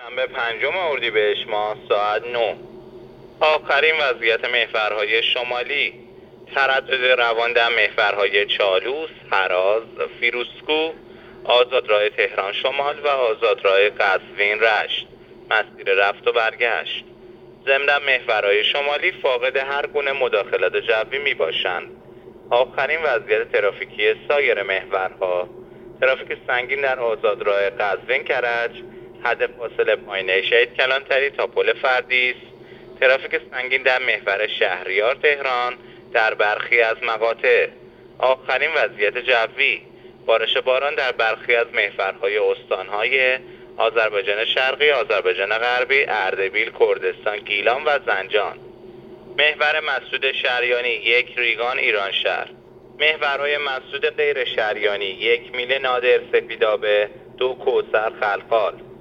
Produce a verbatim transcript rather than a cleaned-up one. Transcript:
شنبه پنجم اردیبهشت ماه ساعت نه. آخرین وضعیت محورهای شمالی: تردد روان در محورهای چالوس، هراز، فیروزکوه، آزادراه تهران شمال و آزادراه قزوین رشت. مسیر رفت و برگشت. ضمن محورهای شمالی فاقد هر گونه مداخلات جوی می باشند. آخرین وضعیت ترافیکی سایر محورها: ترافیک سنگین در آزادراه قزوین کرج، حد فاصله پایینه شهید کلانتری تا پل فردیس. ترافیک سنگین در محور شهریار تهران در برخی از مقاطع. آخرین وضعیت جوی: بارش باران در برخی از محورهای استانهای آذربایجان شرقی، آذربایجان غربی، اردبیل، کردستان، گیلان و زنجان. محور مسعود شریانی یک ریگان ایرانشهر. محورهای مسعود غیر شریانی یک میل نادر سپیدابه، دو کوثر خلخال.